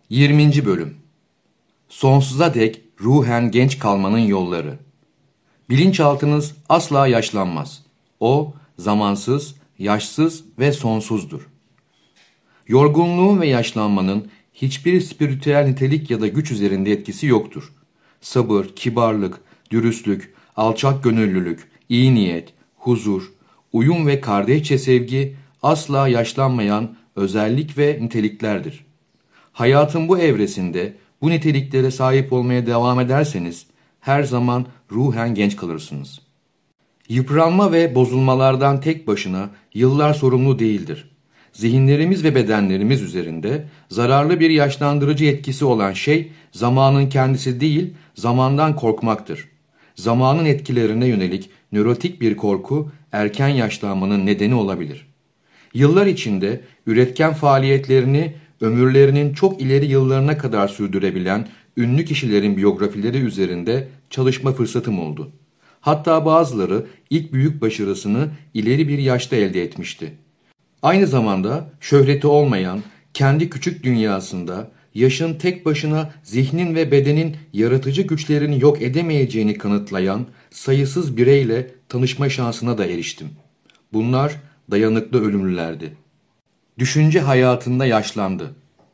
20. Bölüm. Sonsuza dek ruhen genç kalmanın yolları. Bilinçaltınız asla yaşlanmaz. O, zamansız, yaşsız ve sonsuzdur. Yorgunluğun ve yaşlanmanın hiçbir spiritüel nitelik ya da güç üzerinde etkisi yoktur. Sabır, kibarlık, dürüstlük, alçak gönüllülük, iyi niyet, huzur, uyum ve kardeşçe sevgi asla yaşlanmayan özellik ve niteliklerdir. Hayatın bu evresinde bu niteliklere sahip olmaya devam ederseniz her zaman ruhen genç kalırsınız. Yıpranma ve bozulmalardan tek başına yıllar sorumlu değildir. Zihinlerimiz ve bedenlerimiz üzerinde zararlı bir yaşlandırıcı etkisi olan şey zamanın kendisi değil, zamandan korkmaktır. Zamanın etkilerine yönelik nörotik bir korku erken yaşlanmanın nedeni olabilir. Yıllar içinde üretken faaliyetlerini ömürlerinin çok ileri yıllarına kadar sürdürebilen ünlü kişilerin biyografileri üzerinde çalışma fırsatım oldu. Hatta bazıları ilk büyük başarısını ileri bir yaşta elde etmişti. Aynı zamanda şöhreti olmayan, kendi küçük dünyasında yaşın tek başına zihnin ve bedenin yaratıcı güçlerini yok edemeyeceğini kanıtlayan sayısız bireyle tanışma şansına da eriştim. Bunlar dayanıklı ölümlülerdi. Düşünce hayatında yaşlandı.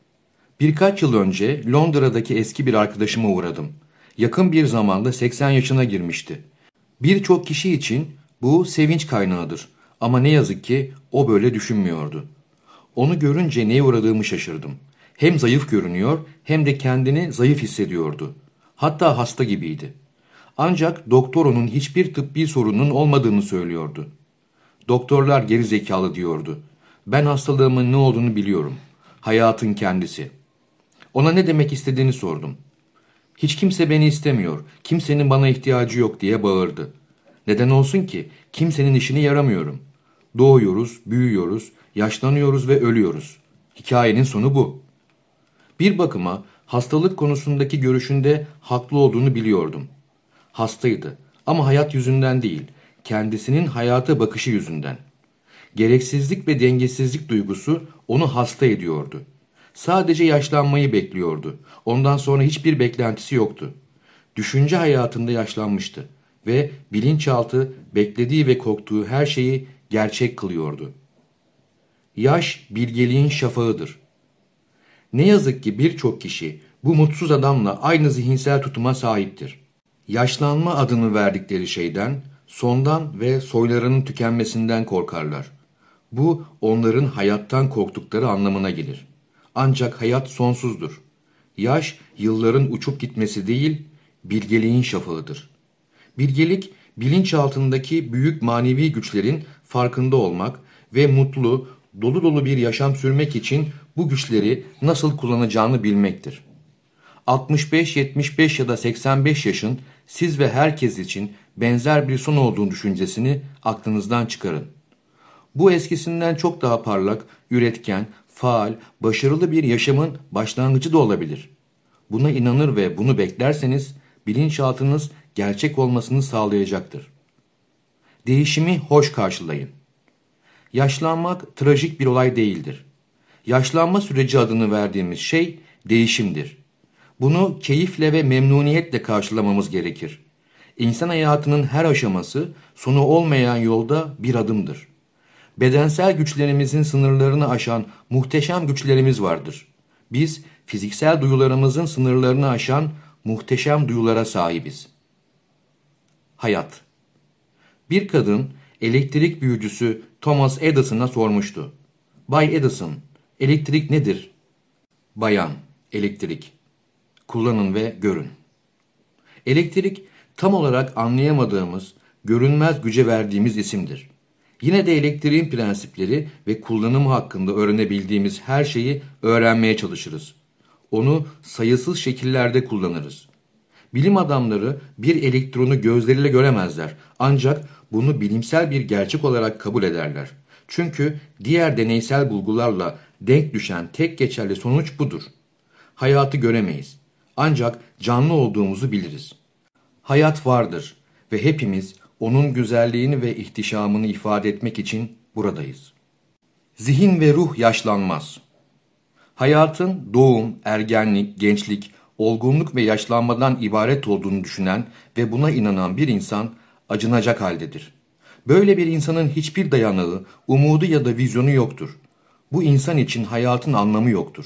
Birkaç yıl önce Londra'daki eski bir arkadaşıma uğradım. Yakın bir zamanda 80 yaşına girmişti. Birçok kişi için bu sevinç kaynağıdır. Ama ne yazık ki o böyle düşünmüyordu. Onu görünce neye uğradığımı şaşırdım. Hem zayıf görünüyor hem de kendini zayıf hissediyordu. Hatta hasta gibiydi. Ancak doktor onun hiçbir tıbbi sorunun olmadığını söylüyordu. Doktorlar geri zekalı diyordu. Ben hastalığımın ne olduğunu biliyorum. Hayatın kendisi. Ona ne demek istediğini sordum. Hiç kimse beni istemiyor, kimsenin bana ihtiyacı yok diye bağırdı. Neden olsun ki? Kimsenin işine yaramıyorum. Doğuyoruz, büyüyoruz, yaşlanıyoruz ve ölüyoruz. Hikayenin sonu bu. Bir bakıma hastalık konusundaki görüşünde haklı olduğunu biliyordum. Hastaydı ama hayat yüzünden değil, kendisinin hayata bakışı yüzünden. Gereksizlik ve dengesizlik duygusu onu hasta ediyordu. Sadece yaşlanmayı bekliyordu. Ondan sonra hiçbir beklentisi yoktu. Düşünce hayatında yaşlanmıştı ve bilinçaltı beklediği ve korktuğu her şeyi gerçek kılıyordu. Yaş bilgeliğin şafağıdır. Ne yazık ki birçok kişi bu mutsuz adamla aynı zihinsel tutuma sahiptir. Yaşlanma adını verdikleri şeyden, sondan ve soylarının tükenmesinden korkarlar. Bu onların hayattan korktukları anlamına gelir. Ancak hayat sonsuzdur. Yaş yılların uçup gitmesi değil, bilgeliğin şafağıdır. Bilgelik, bilinçaltındaki büyük manevi güçlerin farkında olmak ve mutlu, dolu dolu bir yaşam sürmek için bu güçleri nasıl kullanacağını bilmektir. 65, 75 ya da 85 yaşın siz ve herkes için benzer bir son olduğunu düşüncesini aklınızdan çıkarın. Bu eskisinden çok daha parlak, üretken, faal, başarılı bir yaşamın başlangıcı da olabilir. Buna inanır ve bunu beklerseniz bilinçaltınız gerçek olmasını sağlayacaktır. Değişimi hoş karşılayın. Yaşlanmak trajik bir olay değildir. Yaşlanma süreci adını verdiğimiz şey değişimdir. Bunu keyifle ve memnuniyetle karşılamamız gerekir. İnsan hayatının her aşaması sonu olmayan yolda bir adımdır. Bedensel güçlerimizin sınırlarını aşan muhteşem güçlerimiz vardır. Biz fiziksel duyularımızın sınırlarını aşan muhteşem duyulara sahibiz. Hayat. Bir kadın elektrik büyücüsü Thomas Edison'a sormuştu. Bay Edison, elektrik nedir? Bayan, elektrik. Kullanın ve görün. Elektrik tam olarak anlayamadığımız, görünmez güce verdiğimiz isimdir. Yine de elektriğin prensipleri ve kullanımı hakkında öğrenebildiğimiz her şeyi öğrenmeye çalışırız. Onu sayısız şekillerde kullanırız. Bilim adamları bir elektronu gözleriyle göremezler. Ancak bunu bilimsel bir gerçek olarak kabul ederler. Çünkü diğer deneysel bulgularla denk düşen tek geçerli sonuç budur. Hayatı göremeyiz. Ancak canlı olduğumuzu biliriz. Hayat vardır ve hepimiz onun güzelliğini ve ihtişamını ifade etmek için buradayız. Zihin ve ruh yaşlanmaz. Hayatın doğum, ergenlik, gençlik, olgunluk ve yaşlanmadan ibaret olduğunu düşünen ve buna inanan bir insan acınacak haldedir. Böyle bir insanın hiçbir dayanağı, umudu ya da vizyonu yoktur. Bu insan için hayatın anlamı yoktur.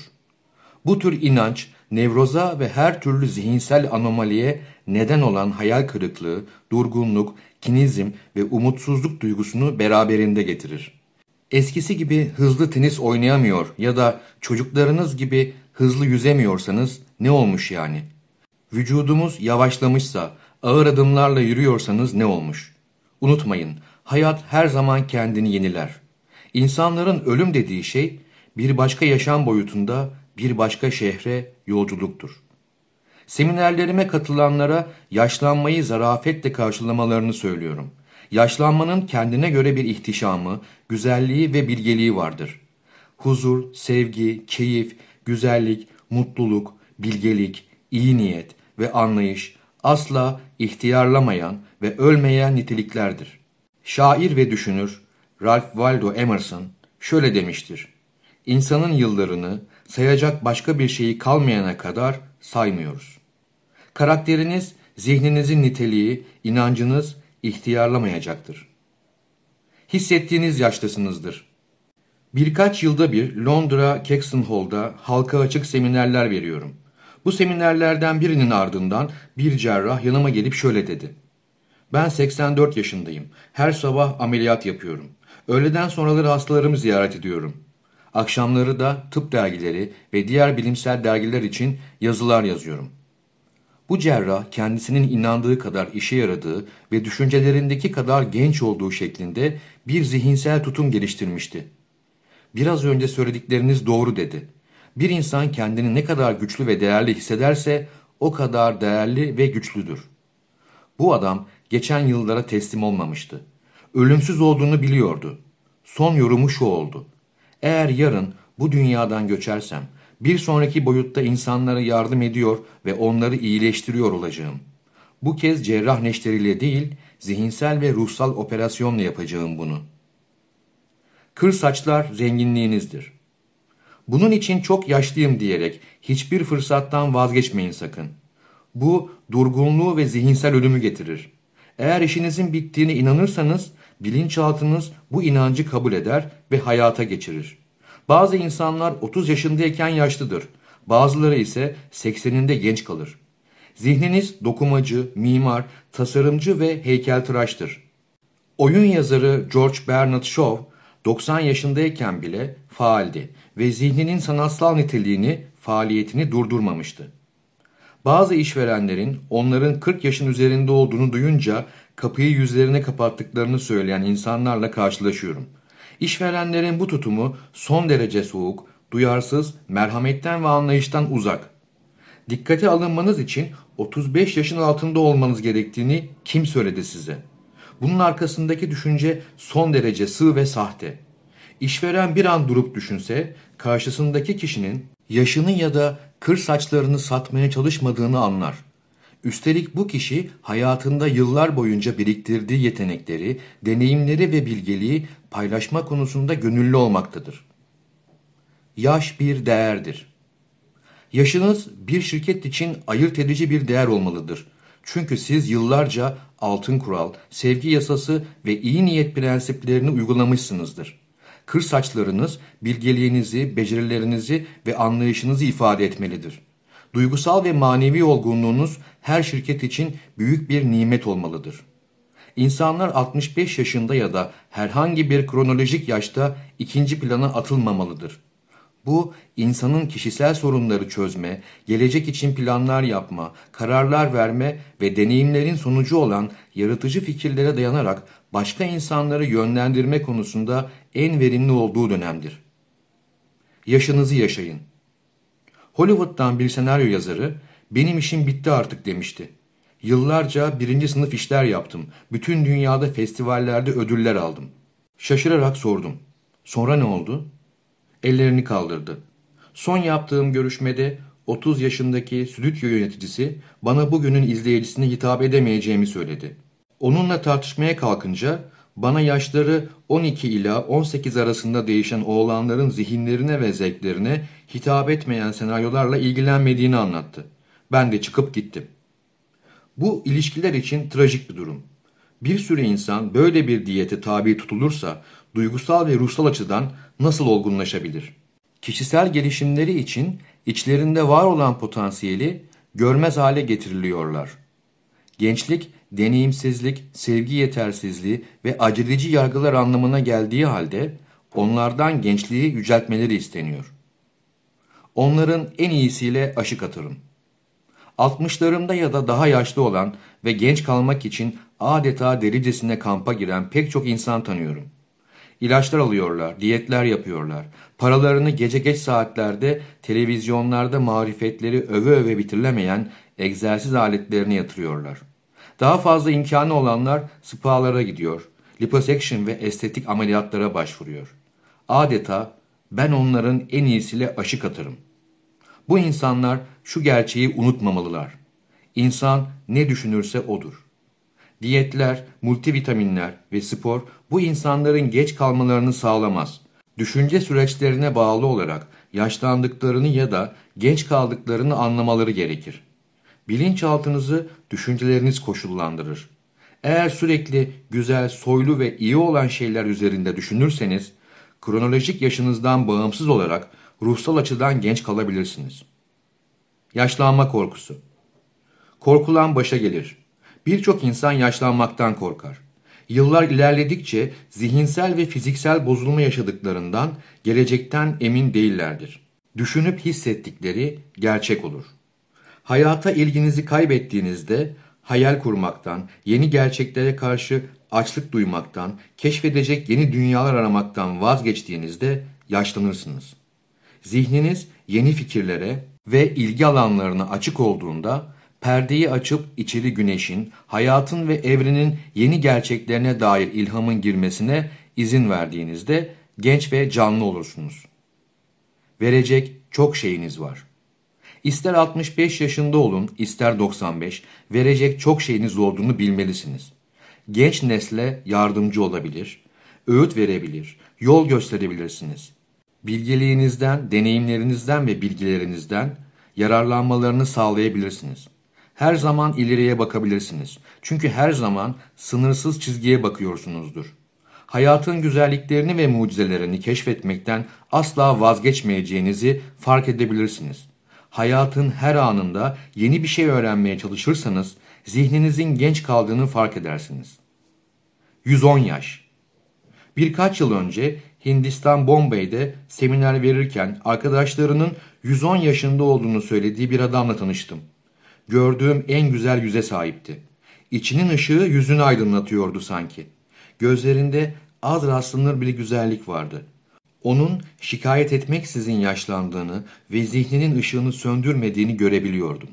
Bu tür inanç, nevroza ve her türlü zihinsel anomaliye neden olan hayal kırıklığı, durgunluk, kinizm ve umutsuzluk duygusunu beraberinde getirir. Eskisi gibi hızlı tenis oynayamıyor ya da çocuklarınız gibi hızlı yüzemiyorsanız ne olmuş yani? Vücudumuz yavaşlamışsa, ağır adımlarla yürüyorsanız ne olmuş? Unutmayın, hayat her zaman kendini yeniler. İnsanların ölüm dediği şey, bir başka yaşam boyutunda bir başka şehre yolculuktur. Seminerlerime katılanlara yaşlanmayı zarafetle karşılamalarını söylüyorum. Yaşlanmanın kendine göre bir ihtişamı, güzelliği ve bilgeliği vardır. Huzur, sevgi, keyif, güzellik, mutluluk, bilgelik, iyi niyet ve anlayış asla ihtiyarlamayan ve ölmeyen niteliklerdir. Şair ve düşünür Ralph Waldo Emerson şöyle demiştir: İnsanın yıllarını sayacak başka bir şeyi kalmayana kadar saymıyoruz. Karakteriniz, zihninizin niteliği, inancınız ihtiyarlamayacaktır. Hissettiğiniz yaştasınızdır. Birkaç yılda bir Londra Caxton Hall'da halka açık seminerler veriyorum. Bu seminerlerden birinin ardından bir cerrah yanıma gelip şöyle dedi: Ben 84 yaşındayım. Her sabah ameliyat yapıyorum. Öğleden sonraları hastalarımı ziyaret ediyorum. Akşamları da tıp dergileri ve diğer bilimsel dergiler için yazılar yazıyorum. Bu cerrah kendisinin inandığı kadar işe yaradığı ve düşüncelerindeki kadar genç olduğu şeklinde bir zihinsel tutum geliştirmişti. Biraz önce söyledikleriniz doğru dedi. Bir insan kendini ne kadar güçlü ve değerli hissederse o kadar değerli ve güçlüdür. Bu adam geçen yıllara teslim olmamıştı. Ölümsüz olduğunu biliyordu. Son yorumu şu oldu: Eğer yarın bu dünyadan göçersem, bir sonraki boyutta insanlara yardım ediyor ve onları iyileştiriyor olacağım. Bu kez cerrah neşteriyle değil, zihinsel ve ruhsal operasyonla yapacağım bunu. Kır saçlar zenginliğinizdir. Bunun için çok yaşlıyım diyerek hiçbir fırsattan vazgeçmeyin sakın. Bu durgunluğu ve zihinsel ölümü getirir. Eğer işinizin bittiğine inanırsanız bilinçaltınız bu inancı kabul eder ve hayata geçirir. Bazı insanlar 30 yaşındayken yaşlıdır. Bazıları ise 80'inde genç kalır. Zihniniz dokumacı, mimar, tasarımcı ve heykeltıraştır. Oyun yazarı George Bernard Shaw 90 yaşındayken bile faaldi ve zihninin sanatsal niteliğini, faaliyetini durdurmamıştı. Bazı işverenlerin onların 40 yaşın üzerinde olduğunu duyunca kapıyı yüzlerine kapattıklarını söyleyen insanlarla karşılaşıyorum. İşverenlerin bu tutumu son derece soğuk, duyarsız, merhametten ve anlayıştan uzak. Dikkate alınmanız için 35 yaşın altında olmanız gerektiğini kim söyledi size? Bunun arkasındaki düşünce son derece sığ ve sahte. İşveren bir an durup düşünse, karşısındaki kişinin yaşını ya da kır saçlarını satmaya çalışmadığını anlar. Üstelik bu kişi hayatında yıllar boyunca biriktirdiği yetenekleri, deneyimleri ve bilgeliği paylaşma konusunda gönüllü olmaktadır. Yaş bir değerdir. Yaşınız bir şirket için ayırt edici bir değer olmalıdır. Çünkü siz yıllarca altın kural, sevgi yasası ve iyi niyet prensiplerini uygulamışsınızdır. Kır saçlarınız bilgeliğinizi, becerilerinizi ve anlayışınızı ifade etmelidir. Duygusal ve manevi olgunluğunuz her şirket için büyük bir nimet olmalıdır. İnsanlar 65 yaşında ya da herhangi bir kronolojik yaşta ikinci plana atılmamalıdır. Bu, insanın kişisel sorunları çözme, gelecek için planlar yapma, kararlar verme ve deneyimlerin sonucu olan yaratıcı fikirlere dayanarak başka insanları yönlendirme konusunda en verimli olduğu dönemdir. Yaşınızı yaşayın. Hollywood'dan bir senaryo yazarı, "Benim işim bitti artık" demişti. "Yıllarca birinci sınıf işler yaptım. Bütün dünyada festivallerde ödüller aldım." Şaşırarak sordum: "Sonra ne oldu?" Ellerini kaldırdı. "Son yaptığım görüşmede 30 yaşındaki stüdyo yöneticisi bana bugünün izleyicisine hitap edemeyeceğimi söyledi. Onunla tartışmaya kalkınca bana yaşları 12 ila 18 arasında değişen oğlanların zihinlerine ve zevklerine hitap etmeyen senaryolarla ilgilenmediğini anlattı. Ben de çıkıp gittim. Bu ilişkiler için trajik bir durum. Bir sürü insan böyle bir diyete tabi tutulursa duygusal ve ruhsal açıdan nasıl olgunlaşabilir? Kişisel gelişimleri için içlerinde var olan potansiyeli görmez hale getiriliyorlar. Gençlik, deneyimsizlik, sevgi yetersizliği ve aceleci yargılar anlamına geldiği halde onlardan gençliği yüceltmeleri isteniyor. Onların en iyisiyle aşık atırım. 60'larında ya da daha yaşlı olan ve genç kalmak için adeta delicesine kampa giren pek çok insan tanıyorum. İlaçlar alıyorlar, diyetler yapıyorlar. Paralarını gece geç saatlerde televizyonlarda marifetleri öve öve bitirilemeyen egzersiz aletlerine yatırıyorlar. Daha fazla imkanı olanlar spalara gidiyor, liposuction ve estetik ameliyatlara başvuruyor. Adeta ben onların en iyisiyle aşık atarım. Bu insanlar şu gerçeği unutmamalılar. İnsan ne düşünürse odur. Diyetler, multivitaminler ve spor bu insanların geç kalmalarını sağlamaz. Düşünce süreçlerine bağlı olarak yaşlandıklarını ya da genç kaldıklarını anlamaları gerekir. Bilinçaltınızı düşünceleriniz koşullandırır. Eğer sürekli güzel, soylu ve iyi olan şeyler üzerinde düşünürseniz, kronolojik yaşınızdan bağımsız olarak ruhsal açıdan genç kalabilirsiniz. Yaşlanma korkusu. Korkulan başa gelir. Birçok insan yaşlanmaktan korkar. Yıllar ilerledikçe zihinsel ve fiziksel bozulma yaşadıklarından gelecekten emin değillerdir. Düşünüp hissettikleri gerçek olur. Hayata ilginizi kaybettiğinizde hayal kurmaktan, yeni gerçeklere karşı açlık duymaktan, keşfedecek yeni dünyalar aramaktan vazgeçtiğinizde yaşlanırsınız. Zihniniz yeni fikirlere ve ilgi alanlarına açık olduğunda perdeyi açıp içeri güneşin, hayatın ve evrenin yeni gerçeklerine dair ilhamın girmesine izin verdiğinizde genç ve canlı olursunuz. Verecek çok şeyiniz var. İster 65 yaşında olun, ister 95, verecek çok şeyiniz olduğunu bilmelisiniz. Genç nesle yardımcı olabilir, öğüt verebilir, yol gösterebilirsiniz. Bilgeliğinizden, deneyimlerinizden ve bilgilerinizden yararlanmalarını sağlayabilirsiniz. Her zaman ileriye bakabilirsiniz. Çünkü her zaman sınırsız çizgiye bakıyorsunuzdur. Hayatın güzelliklerini ve mucizelerini keşfetmekten asla vazgeçmeyeceğinizi fark edebilirsiniz. Hayatın her anında yeni bir şey öğrenmeye çalışırsanız zihninizin genç kaldığını fark edersiniz. 110 yaş. Birkaç yıl önce Hindistan Bombay'de seminer verirken arkadaşlarının 110 yaşında olduğunu söylediği bir adamla tanıştım. Gördüğüm en güzel yüze sahipti. İçinin ışığı yüzünü aydınlatıyordu sanki. Gözlerinde az rastlanır bir güzellik vardı. Onun şikayet etmeksizin yaşlandığını ve zihninin ışığını söndürmediğini görebiliyordum.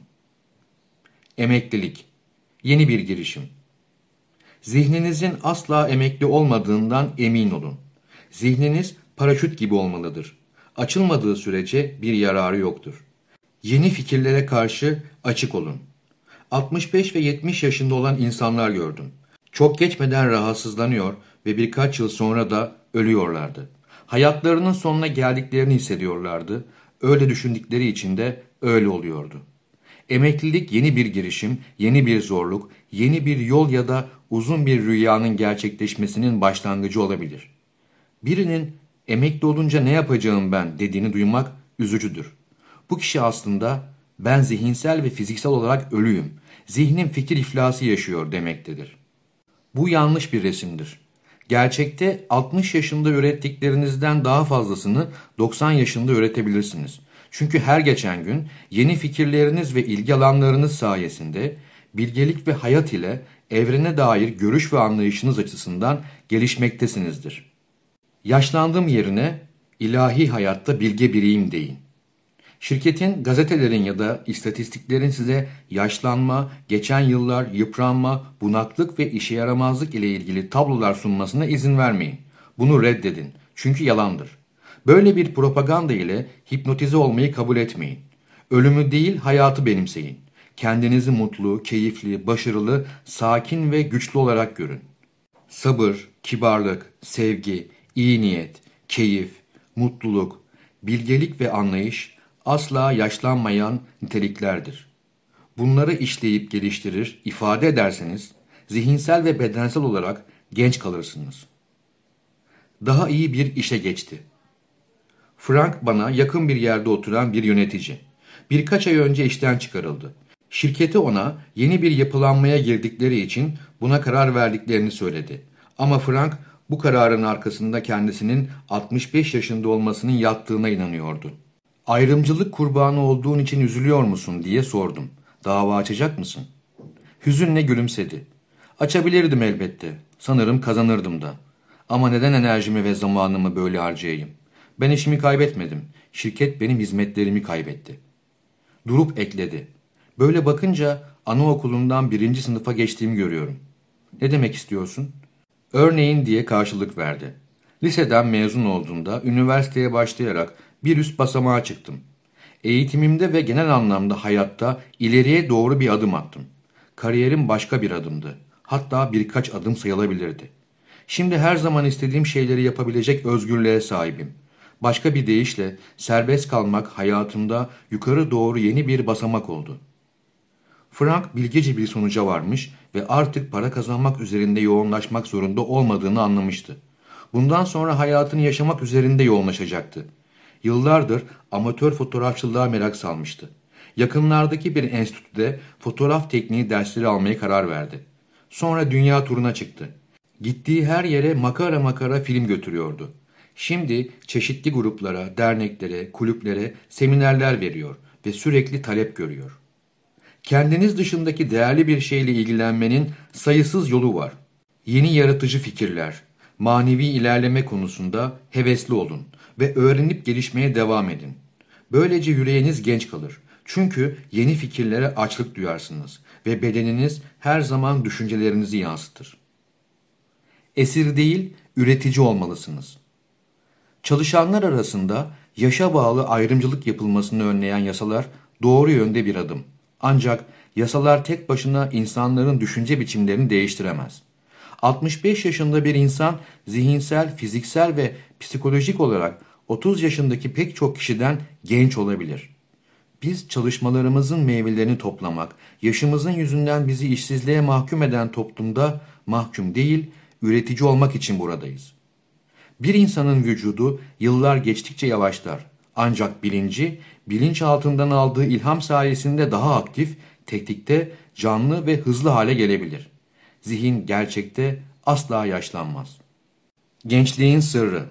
Emeklilik. Yeni bir girişim. Zihninizin asla emekli olmadığından emin olun. Zihniniz paraşüt gibi olmalıdır. Açılmadığı sürece bir yararı yoktur. Yeni fikirlere karşı açık olun. 65 ve 70 yaşında olan insanlar gördüm. Çok geçmeden rahatsızlanıyor ve birkaç yıl sonra da ölüyorlardı. Hayatlarının sonuna geldiklerini hissediyorlardı. Öyle düşündükleri için de öyle oluyordu. Emeklilik yeni bir girişim, yeni bir zorluk, yeni bir yol ya da uzun bir rüyanın gerçekleşmesinin başlangıcı olabilir. Birinin emekli olunca ne yapacağım ben dediğini duymak üzücüdür. Bu kişi aslında ben zihinsel ve fiziksel olarak ölüyüm, zihnim fikir iflası yaşıyor demektedir. Bu yanlış bir resimdir. Gerçekte 60 yaşında ürettiklerinizden daha fazlasını 90 yaşında üretebilirsiniz. Çünkü her geçen gün yeni fikirleriniz ve ilgi alanlarınız sayesinde bilgelik ve hayat ile evrene dair görüş ve anlayışınız açısından gelişmektesinizdir. Yaşlandığım yerine ilahi hayatta bilge biriyim deyin. Şirketin, gazetelerin ya da istatistiklerin size yaşlanma, geçen yıllar, yıpranma, bunaklık ve işe yaramazlık ile ilgili tablolar sunmasına izin vermeyin. Bunu reddedin. Çünkü yalandır. Böyle bir propaganda ile hipnotize olmayı kabul etmeyin. Ölümü değil, hayatı benimseyin. Kendinizi mutlu, keyifli, başarılı, sakin ve güçlü olarak görün. Sabır, kibarlık, sevgi, iyi niyet, keyif, mutluluk, bilgelik ve anlayış asla yaşlanmayan niteliklerdir. Bunları işleyip geliştirir, ifade ederseniz zihinsel ve bedensel olarak genç kalırsınız. Daha iyi bir işe geçti. Frank bana yakın bir yerde oturan bir yönetici. Birkaç ay önce işten çıkarıldı. Şirketi ona yeni bir yapılanmaya girdikleri için buna karar verdiklerini söyledi. Ama Frank bu kararın arkasında kendisinin 65 yaşında olmasının yattığına inanıyordu. Ayrımcılık kurbanı olduğun için üzülüyor musun diye sordum. Dava açacak mısın? Hüzünle gülümsedi. Açabilirdim elbette. Sanırım kazanırdım da. Ama neden enerjimi ve zamanımı böyle harcayayım? Ben işimi kaybetmedim. Şirket benim hizmetlerimi kaybetti. Durup ekledi. Böyle bakınca anaokulundan 1. sınıfa geçtiğimi görüyorum. Ne demek istiyorsun? Örneğin diye karşılık verdi. Liseden mezun olduğumda üniversiteye başlayarak bir üst basamağa çıktım. Eğitimimde ve genel anlamda hayatta ileriye doğru bir adım attım. Kariyerim başka bir adımdı. Hatta birkaç adım sayılabilirdi. Şimdi her zaman istediğim şeyleri yapabilecek özgürlüğe sahibim. Başka bir deyişle serbest kalmak hayatımda yukarı doğru yeni bir basamak oldu. Frank bilgece bir sonuca varmış ve artık para kazanmak üzerinde yoğunlaşmak zorunda olmadığını anlamıştı. Bundan sonra hayatını yaşamak üzerinde yoğunlaşacaktı. Yıllardır amatör fotoğrafçılığa merak salmıştı. Yakınlardaki bir enstitüde fotoğraf tekniği dersleri almaya karar verdi. Sonra dünya turuna çıktı. Gittiği her yere makara makara film götürüyordu. Şimdi çeşitli gruplara, derneklere, kulüplere seminerler veriyor ve sürekli talep görüyor. Kendiniz dışındaki değerli bir şeyle ilgilenmenin sayısız yolu var. Yeni yaratıcı fikirler, manevi ilerleme konusunda hevesli olun ve öğrenip gelişmeye devam edin. Böylece yüreğiniz genç kalır. Çünkü yeni fikirlere açlık duyarsınız ve bedeniniz her zaman düşüncelerinizi yansıtır. Esir değil, üretici olmalısınız. Çalışanlar arasında yaşa bağlı ayrımcılık yapılmasını önleyen yasalar doğru yönde bir adım. Ancak yasalar tek başına insanların düşünce biçimlerini değiştiremez. 65 yaşında bir insan zihinsel, fiziksel ve psikolojik olarak 30 yaşındaki pek çok kişiden genç olabilir. Biz çalışmalarımızın meyvelerini toplamak, yaşımızın yüzünden bizi işsizliğe mahkum eden toplumda mahkum değil, üretici olmak için buradayız. Bir insanın vücudu yıllar geçtikçe yavaşlar. Ancak bilinci, bilinç altından aldığı ilham sayesinde daha aktif, tetikte, canlı ve hızlı hale gelebilir. Zihin gerçekte asla yaşlanmaz. Gençliğin sırrı.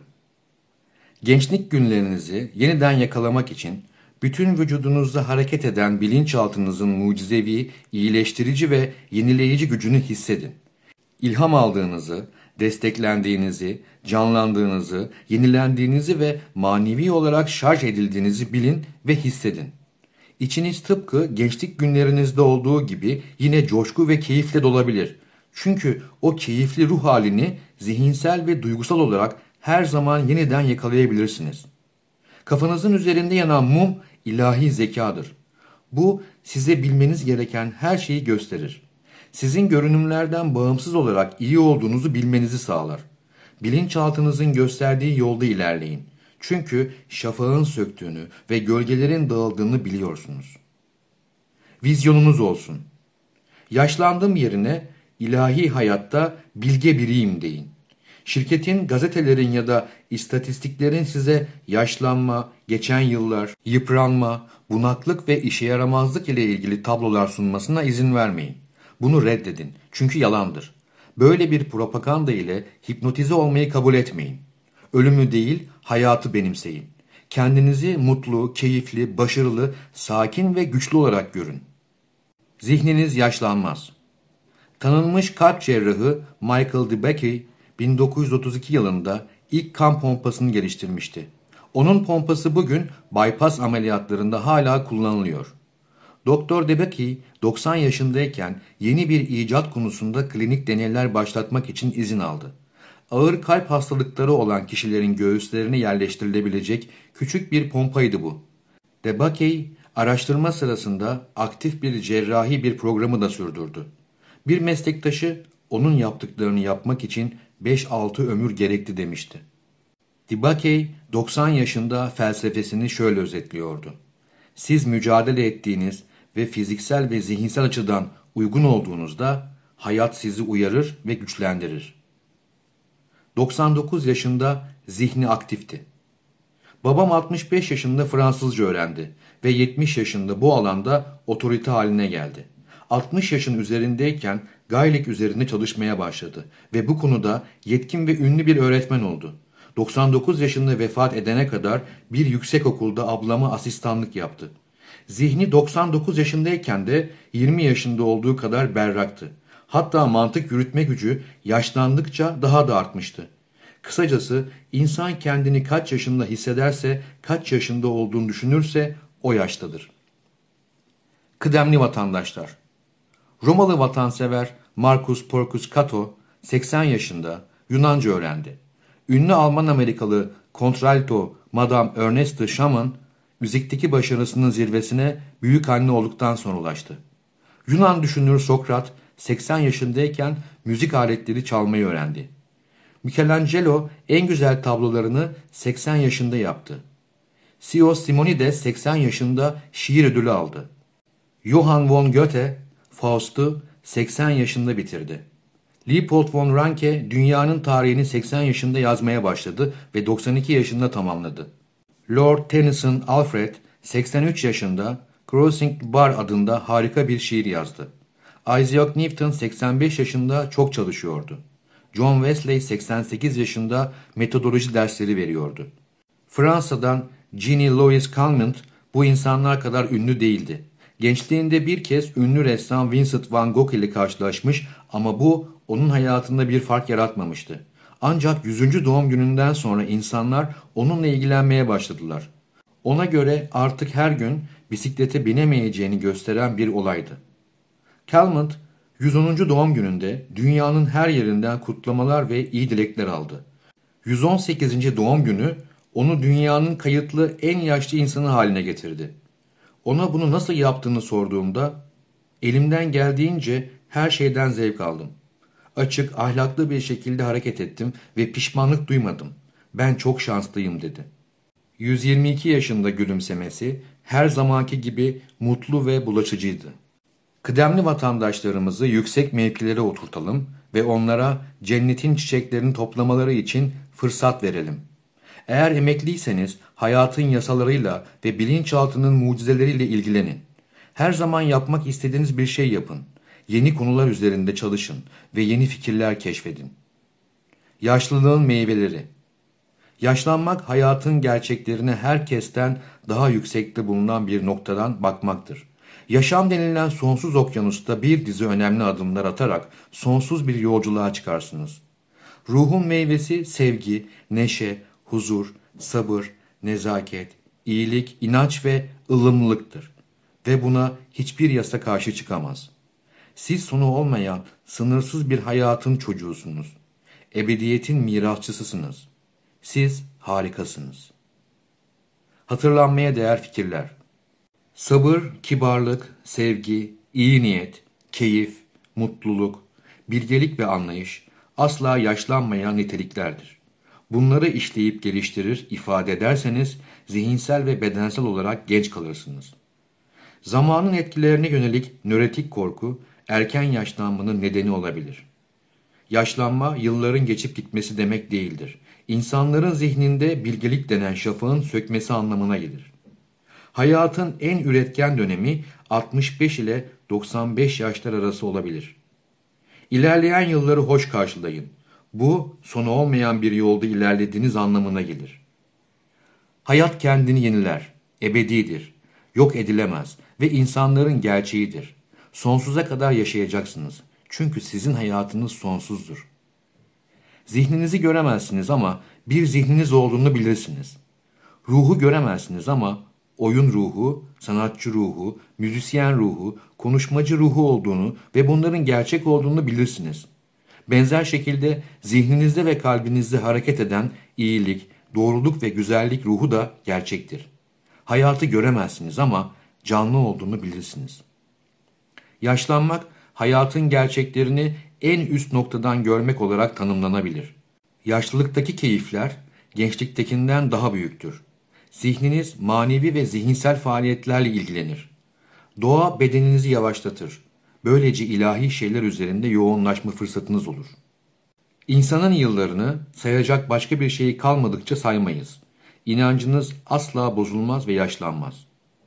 Gençlik günlerinizi yeniden yakalamak için bütün vücudunuzda hareket eden bilinçaltınızın mucizevi, iyileştirici ve yenileyici gücünü hissedin. İlham aldığınızı, desteklendiğinizi, canlandığınızı, yenilendiğinizi ve manevi olarak şarj edildiğinizi bilin ve hissedin. İçiniz tıpkı gençlik günlerinizde olduğu gibi yine coşku ve keyifle dolabilir. Çünkü o keyifli ruh halini zihinsel ve duygusal olarak her zaman yeniden yakalayabilirsiniz. Kafanızın üzerinde yanan mum ilahi zekadır. Bu size bilmeniz gereken her şeyi gösterir. Sizin görünümlerden bağımsız olarak iyi olduğunuzu bilmenizi sağlar. Bilinçaltınızın gösterdiği yolda ilerleyin. Çünkü şafağın söktüğünü ve gölgelerin dağıldığını biliyorsunuz. Vizyonunuz olsun. Yaşlandım yerine ilahi hayatta bilge biriyim deyin. Şirketin, gazetelerin ya da istatistiklerin size yaşlanma, geçen yıllar, yıpranma, bunaklık ve işe yaramazlık ile ilgili tablolar sunmasına izin vermeyin. Bunu reddedin çünkü yalandır. Böyle bir propaganda ile hipnotize olmayı kabul etmeyin. Ölümü değil, hayatı benimseyin. Kendinizi mutlu, keyifli, başarılı, sakin ve güçlü olarak görün. Zihniniz yaşlanmaz. Tanınmış kalp cerrahı Michael DeBakey 1932 yılında ilk kan pompasını geliştirmişti. Onun pompası bugün bypass ameliyatlarında hala kullanılıyor. Doktor DeBakey 90 yaşındayken yeni bir icat konusunda klinik deneyler başlatmak için izin aldı. Ağır kalp hastalıkları olan kişilerin göğüslerine yerleştirilebilecek küçük bir pompaydı bu. DeBakey araştırma sırasında aktif bir cerrahi bir programı da sürdürdü. Bir meslektaşı onun yaptıklarını yapmak için 5-6 ömür gerekti demişti. Dibakey 90 yaşında felsefesini şöyle özetliyordu. Siz mücadele ettiğiniz ve fiziksel ve zihinsel açıdan uygun olduğunuzda hayat sizi uyarır ve güçlendirir. 99 yaşında zihni aktifti. Babam 65 yaşında Fransızca öğrendi ve 70 yaşında bu alanda otorite haline geldi. 60 yaşın üzerindeyken Gaelic üzerinde çalışmaya başladı ve bu konuda yetkin ve ünlü bir öğretmen oldu. 99 yaşında vefat edene kadar bir yüksekokulda ablama asistanlık yaptı. Zihni 99 yaşındayken de 20 yaşında olduğu kadar berraktı. Hatta mantık yürütme gücü yaşlandıkça daha da artmıştı. Kısacası insan kendini kaç yaşında hissederse, kaç yaşında olduğunu düşünürse o yaştadır. Kıdemli vatandaşlar. Romalı vatansever Marcus Porcius Cato 80 yaşında Yunanca öğrendi. Ünlü Alman-Amerikalı kontralto Madame Erneste Schumann müzikteki başarısının zirvesine büyük anne olduktan sonra ulaştı. Yunan düşünür Sokrat 80 yaşındayken müzik aletleri çalmayı öğrendi. Michelangelo en güzel tablolarını 80 yaşında yaptı. C.O. Simonides 80 yaşında şiir ödülü aldı. Johann von Goethe Faust'u 80 yaşında bitirdi. Leopold von Ranke dünyanın tarihini 80 yaşında yazmaya başladı ve 92 yaşında tamamladı. Lord Tennyson Alfred 83 yaşında Crossing the Bar adında harika bir şiir yazdı. Isaac Newton 85 yaşında çok çalışıyordu. John Wesley 88 yaşında metodoloji dersleri veriyordu. Fransa'dan Jean-Louis Calment bu insanlar kadar ünlü değildi. Gençliğinde bir kez ünlü ressam Vincent van Gogh ile karşılaşmış ama bu onun hayatında bir fark yaratmamıştı. Ancak 100. doğum gününden sonra insanlar onunla ilgilenmeye başladılar. Ona göre artık her gün bisiklete binemeyeceğini gösteren bir olaydı. Calment 110. doğum gününde dünyanın her yerinden kutlamalar ve iyi dilekler aldı. 118. doğum günü onu dünyanın kayıtlı en yaşlı insanı haline getirdi. Ona bunu nasıl yaptığını sorduğumda, elimden geldiğince her şeyden zevk aldım. Açık, ahlaklı bir şekilde hareket ettim ve pişmanlık duymadım. Ben çok şanslıyım dedi. 122 yaşında gülümsemesi her zamanki gibi mutlu ve bulaşıcıydı. Kıdemli vatandaşlarımızı yüksek mevkilere oturtalım ve onlara cennetin çiçeklerini toplamaları için fırsat verelim. Eğer emekliyseniz hayatın yasalarıyla ve bilinçaltının mucizeleriyle ilgilenin. Her zaman yapmak istediğiniz bir şey yapın. Yeni konular üzerinde çalışın ve yeni fikirler keşfedin. Yaşlılığın meyveleri. Yaşlanmak hayatın gerçeklerine herkesten daha yüksekte bulunan bir noktadan bakmaktır. Yaşam denilen sonsuz okyanusta bir dizi önemli adımlar atarak sonsuz bir yolculuğa çıkarsınız. Ruhun meyvesi sevgi, neşe, huzur, sabır, nezaket, iyilik, inanç ve ılımlılıktır. Ve buna hiçbir yasa karşı çıkamaz. Siz sonu olmayan, sınırsız bir hayatın çocuğusunuz. Ebediyetin mirasçısısınız. Siz harikasınız. Hatırlanmaya değer fikirler. Sabır, kibarlık, sevgi, iyi niyet, keyif, mutluluk, bilgelik ve anlayış asla yaşlanmayan niteliklerdir. Bunları işleyip geliştirir, ifade ederseniz zihinsel ve bedensel olarak genç kalırsınız. Zamanın etkilerine yönelik nörotik korku erken yaşlanmanın nedeni olabilir. Yaşlanma yılların geçip gitmesi demek değildir. İnsanların zihninde bilgelik denen şafağın sökmesi anlamına gelir. Hayatın en üretken dönemi 65 ile 95 yaşlar arası olabilir. İlerleyen yılları hoş karşılayın. Bu sonu olmayan bir yolda ilerlediğiniz anlamına gelir. Hayat kendini yeniler, ebedidir, yok edilemez ve insanların gerçeğidir. Sonsuza kadar yaşayacaksınız. Çünkü sizin hayatınız sonsuzdur. Zihninizi göremezsiniz ama bir zihniniz olduğunu bilirsiniz. Ruhu göremezsiniz ama oyun ruhu, sanatçı ruhu, müzisyen ruhu, konuşmacı ruhu olduğunu ve bunların gerçek olduğunu bilirsiniz. Benzer şekilde zihninizde ve kalbinizde hareket eden iyilik, doğruluk ve güzellik ruhu da gerçektir. Hayatı göremezsiniz ama canlı olduğunu bilirsiniz. Yaşlanmak, hayatın gerçeklerini en üst noktadan görmek olarak tanımlanabilir. Yaşlılıktaki keyifler gençliktekinden daha büyüktür. Zihniniz manevi ve zihinsel faaliyetlerle ilgilenir. Doğa bedeninizi yavaşlatır. Böylece ilahi şeyler üzerinde yoğunlaşma fırsatınız olur. İnsanın yıllarını sayacak başka bir şey kalmadıkça saymayız. İnancınız asla bozulmaz ve yaşlanmaz.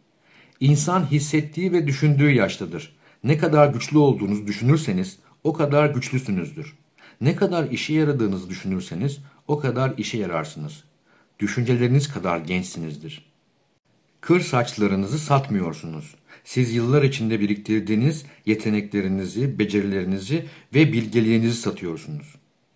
İnsan hissettiği ve düşündüğü yaştadır. Ne kadar güçlü olduğunuzu düşünürseniz o kadar güçlüsünüzdür. Ne kadar işe yaradığınızı düşünürseniz o kadar işe yararsınız. Düşünceleriniz kadar gençsinizdir. Kır saçlarınızı satmıyorsunuz. Siz yıllar içinde biriktirdiğiniz yeteneklerinizi, becerilerinizi ve bilgeliğinizi satıyorsunuz.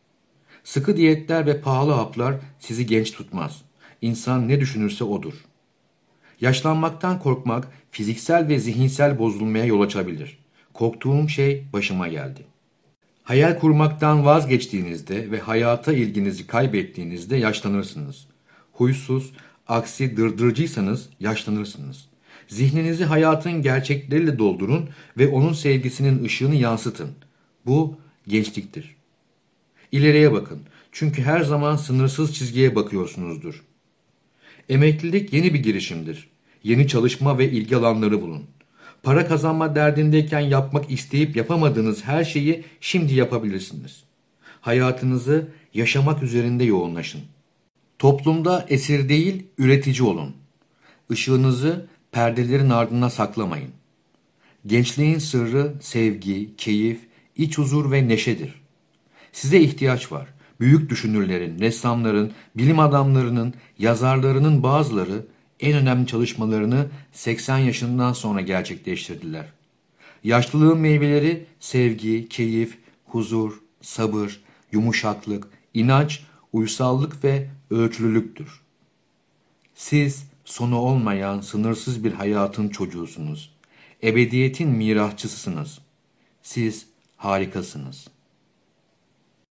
Sıkı diyetler ve pahalı haplar sizi genç tutmaz. İnsan ne düşünürse odur. Yaşlanmaktan korkmak fiziksel ve zihinsel bozulmaya yol açabilir. Korktuğum şey başıma geldi. Hayal kurmaktan vazgeçtiğinizde ve hayata ilginizi kaybettiğinizde yaşlanırsınız. Huysuz, aksi dırdırcıysanız yaşlanırsınız. Zihninizi hayatın gerçekleriyle doldurun ve onun sevgisinin ışığını yansıtın. Bu gençliktir. İleriye bakın. Çünkü her zaman sınırsız çizgiye bakıyorsunuzdur. Emeklilik yeni bir girişimdir. Yeni çalışma ve ilgi alanları bulun. Para kazanma derdindeyken yapmak isteyip yapamadığınız her şeyi şimdi yapabilirsiniz. Hayatınızı yaşamak üzerinde yoğunlaşın. Toplumda esir değil, üretici olun. Işığınızı perdelerin ardına saklamayın. Gençliğin sırrı sevgi, keyif, iç huzur ve neşedir. Size ihtiyaç var. Büyük düşünürlerin, ressamların, bilim adamlarının, yazarlarının bazıları en önemli çalışmalarını 80 yaşından sonra gerçekleştirdiler. Yaşlılığın meyveleri sevgi, keyif, huzur, sabır, yumuşaklık, inanç, uysallık ve ölçülülüktür. Siz sonu olmayan sınırsız bir hayatın çocuğusunuz. Ebediyetin mirasçısısınız. Siz harikasınız.